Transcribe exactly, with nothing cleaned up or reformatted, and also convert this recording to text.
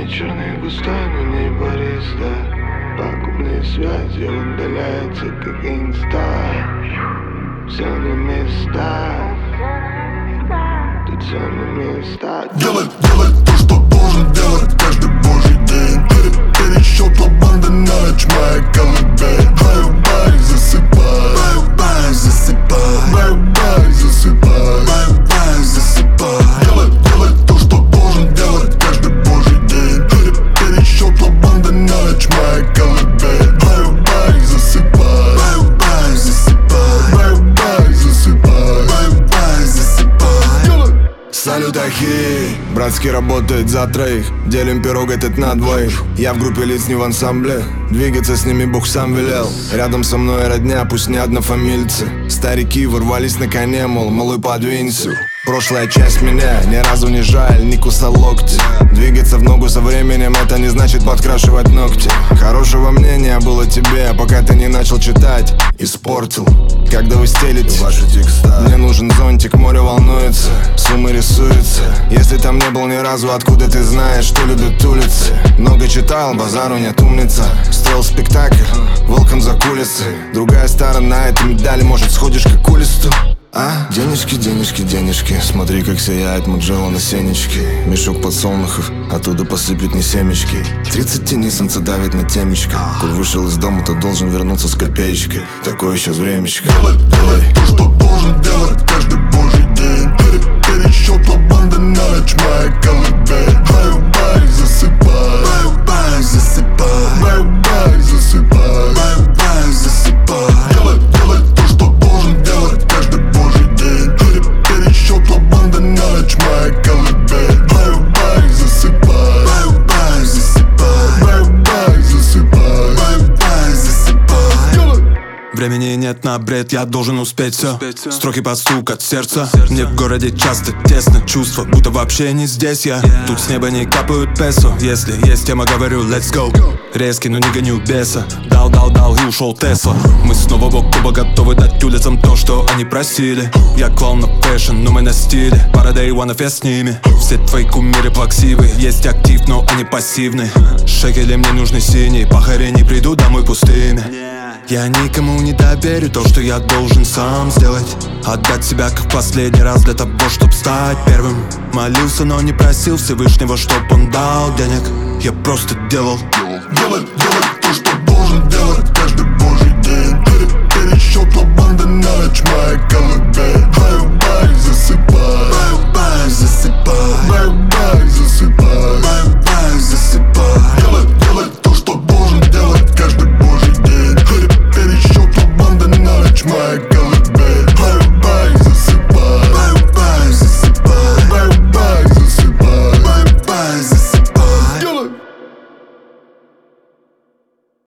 не черный густой, но не бариста. Пагубные связи удаляются как инста. Все на местах, тут все на местах. Делай, делай то, что должен делать каждый божий день. Пересчет лабанда на ночь, моя колыбель. Бай-бай, засыпай, бай-бай, засыпай, бай-бай, засыпай, бай-бай, засыпай. Делай, делай то, что должен делать каждый божий день. Пересчет лабанда на ночь, моя колыбель. Бай-бай, засыпай, бай-бай, засыпай, бай-бай, засыпай, бай-бай, засыпай. Салют, ахи, братский работает за троих. Делим пирог этот на двоих. Я в группе лиц, не в ансамбле. Двигаться с ними Бог сам велел. Рядом со мной родня, пусть не однофамильцы. Старики ворвались на коне, мол, малой, подвинься. Прошлая часть меня ни разу не жаль, не кусал локти. Двигаться в ногу со временем, это не значит подкрашивать ногти. Хорошего мнения было тебе, пока ты не начал читать. Испортил, когда вы стелите ваши текста. Мне нужен зонтик, море волнуется, суммы рисуются. Если там не был ни разу, откуда ты знаешь, что любят улицы? Много читал, базару нет, умница. Строил спектакль, волком за кулисы. Другая сторона этой медали, может, сходишь как улисту. А? Денежки, денежки, денежки. Смотри, как сияет Маджело на сенечке. Мешок подсолнухов, оттуда посыплют не семечки. Тридцать теней солнце давит на темечко. Коль вышел из дома, то должен вернуться с копеечкой. Такое сейчас времечко. Делай, делай то, что должен делать каждый божий день. Пересчет лабанда на ночь, моя колыбель. Бай-бай, засыпай, бай-бай, засыпай, бай-бай, засыпай, бай-бай, засыпай. Делай, делай то, что должен делать каждый божий день. Пересчет лабанда на ночь, моя колыбель. Бай-бай, засыпай, бай-бай, засыпай, бай-бай, засыпай, бай-бай, засыпай. Времени нет на бред, я должен успеть все. Строки под стук от сердца. Мне в городе часто тесно, чувство, будто вообще не здесь я. Тут с неба не капают песо. Если есть тема, говорю let's go. Резкий, но не гоню беса. Дал, дал, дал и ушел Тесла. Мы снова бок о бок готовы дать улицам то, что они просили. Я клоун на фэшн, но мы на стиле. Пара day one, я с ними. Все твои кумиры плаксивы. Есть актив, но они пассивны. Шекели мне нужны синие. Пахари не придут домой пустыми. Я никому не доверю то, что я должен сам сделать. Отдать себя как в последний раз для того, чтоб стать первым. Молился, но не просил Всевышнего, чтоб он дал денег. Я просто делал. Делай, делай